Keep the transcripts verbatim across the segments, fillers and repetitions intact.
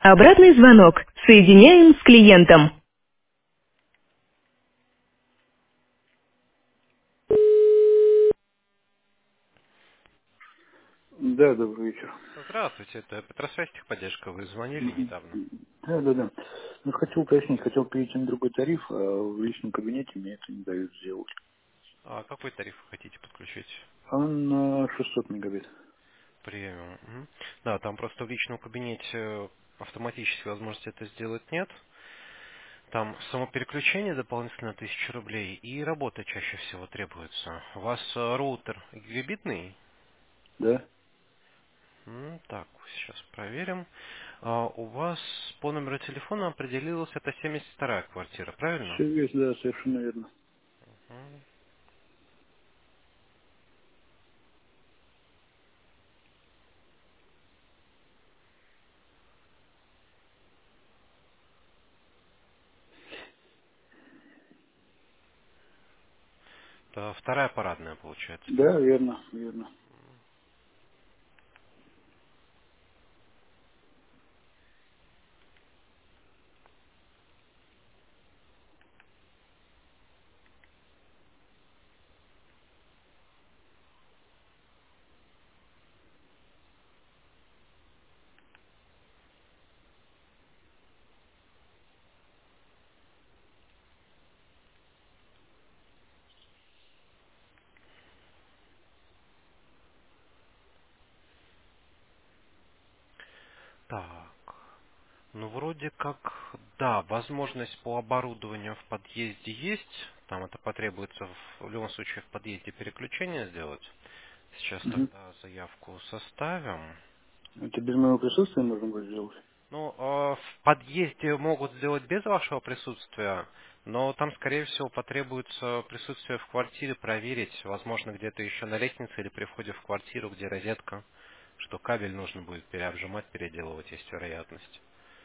Обратный звонок. Соединяем с клиентом. Да, добрый вечер. Здравствуйте, это Петросвязь техподдержка. Вы звонили М, недавно. м, Да, да, да. Ну, хотел уточнить, хотел перейти на другой тариф, а в личном кабинете мне это не дают сделать. А какой тариф вы хотите подключить? А на шестьсот мегабит. Премиум. Мгм. Да, там просто в личном кабинете автоматически возможности это сделать нет. Там само переключение дополнительно тысяча рублей и работа чаще всего требуется. У вас э, роутер гигабитный? Да? М, Так, сейчас проверим. А, у вас по номеру телефона определилась это семьдесят вторая квартира, правильно? Все есть, да, совершенно верно. Мгм. Это вторая парадная получается, да? Да, верно, верно. Так. Ну, вроде как, да, возможность по оборудованию в подъезде есть. Там это потребуется в, в любом случае в подъезде переключение сделать. Сейчас Мгм. тогда заявку составим. Это без моего присутствия нужно будет сделать? Ну, э, в подъезде могут сделать без вашего присутствия, но там, скорее всего, потребуется присутствие в квартире, проверить, возможно, где-то еще на лестнице или при входе в квартиру, где розетка, что кабель нужно будет переобжимать, переделывать, есть вероятность.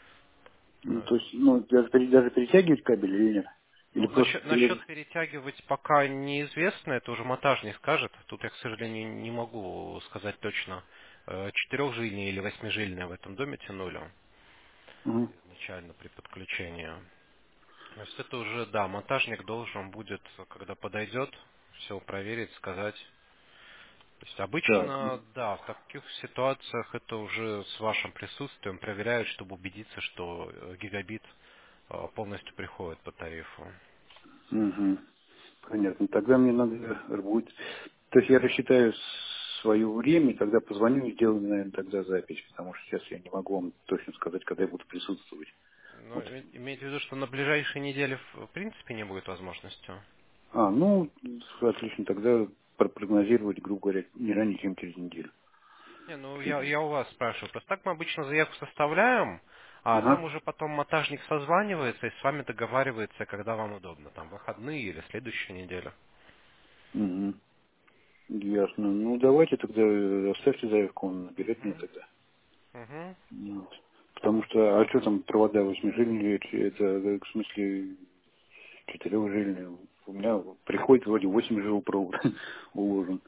Ну, Ну, то есть, ну, даже, пере- даже перетягивать кабель или нет? Или Ну, просто насчет, насчет целый? перетягивать пока неизвестно, это уже монтажник скажет. Тут я, к сожалению, не могу сказать точно, э, четырехжильные или восьмижильные в этом доме тянули Угу. изначально при подключении. То есть это уже, да, монтажник должен будет, когда подойдет, все проверить, сказать. То есть Так. обычно, да, в таких ситуациях это уже с вашим присутствием проверяют, чтобы убедиться, что э, гигабит э, полностью приходит по тарифу. Угу. Понятно. Тогда мне надо будет... То есть я рассчитаю свое время, и тогда позвоню и сделаю, наверное, тогда запись, потому что сейчас я не могу вам точно сказать, когда я буду присутствовать. Ну, Вот. име- имеете в виду, что на ближайшие недели в в принципе не будет возможности? А, ну, отлично, тогда прогнозировать, грубо говоря, не ранее, чем через неделю. Не, ну я, я у вас спрашиваю. Просто так мы обычно заявку составляем, а там Ага. уже потом монтажник созванивается и с вами договаривается, когда вам удобно. Там выходные или следующая неделя. Угу. Ясно. Ну, давайте тогда э, оставьте заявку, он наберет мне Угу. тогда. Угу. Вот. Потому что, а что там провода восьмижильные, это, это, в смысле, четырехжильные? У меня приходит вроде восемь жил провод уложен.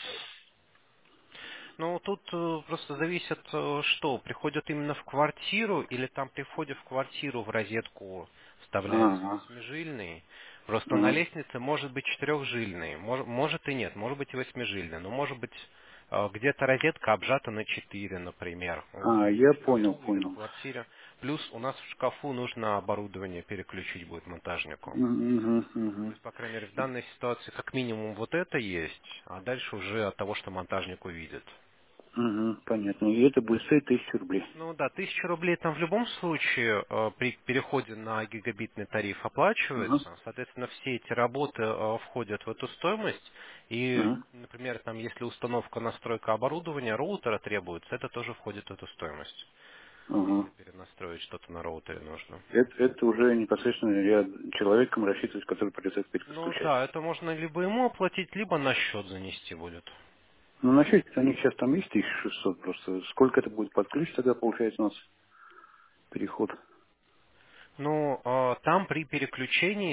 Ну, тут э, просто зависит, э, что, приходят именно в квартиру, или там при входе в квартиру в розетку вставляется Ага. восьмижильный. Просто на Ага. лестнице может быть четырехжильный, мож- может и нет, может быть и восьмижильный, но может быть э, где-то розетка обжата на четыре, например, в А, я в понял, шкафу или в понял. квартире. Плюс у нас в шкафу нужно оборудование переключить будет монтажнику. Угу, угу. То есть, по крайней мере, в данной ситуации как минимум вот это есть, а дальше уже от того, что монтажник увидит. Угу, понятно. И это будет стоить тысячу рублей. Ну да, тысяча рублей там в любом случае э, при переходе на гигабитный тариф Ага. оплачивается. Соответственно, все эти работы э, входят в эту стоимость. И, Ага. например, там, если установка, настройка оборудования, роутера требуется, это тоже входит в эту стоимость. Если Ага. перенастроить что-то на роутере нужно. Это, это уже непосредственно я человеком рассчитывать, который придется это Ну подключать. да, это можно либо ему оплатить, либо на счет занести будет. Ну, на счете у них сейчас там есть тысяча шестьсот просто. Сколько это будет под ключ тогда, получается, у нас переход? Ну, э, там при переключении,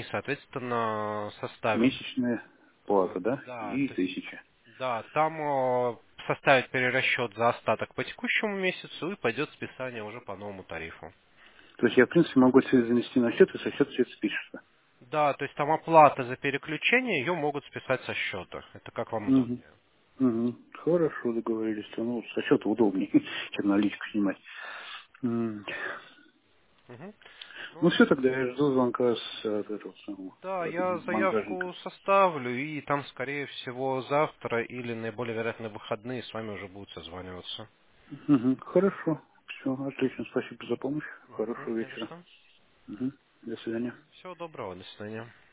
соответственно, составим. Месячная Э, плата, да? да, И то есть, тысяча. да, там э, составить перерасчет за остаток по текущему месяцу и пойдет списание уже по новому тарифу. То есть я, в принципе, могу все занести на счет, и со счета все это спишется. Да, то есть там оплата за переключение, ее могут списать со счета. Это как вам Угу. удобнее. Угу. Хорошо, договорились. Ну, со счета удобнее, чем наличку снимать. М. Мгм. Ну Ну, все, тогда я жду звонка с э, от этого самого да, от я монтажника. заявку составлю, и там, скорее всего, завтра или наиболее вероятно выходные с вами уже будут созваниваться. Угу. Хорошо. Все, отлично. Спасибо за помощь. Мгм. Хорошего Не за вечера. что. Угу. До свидания. Всего доброго, до свидания.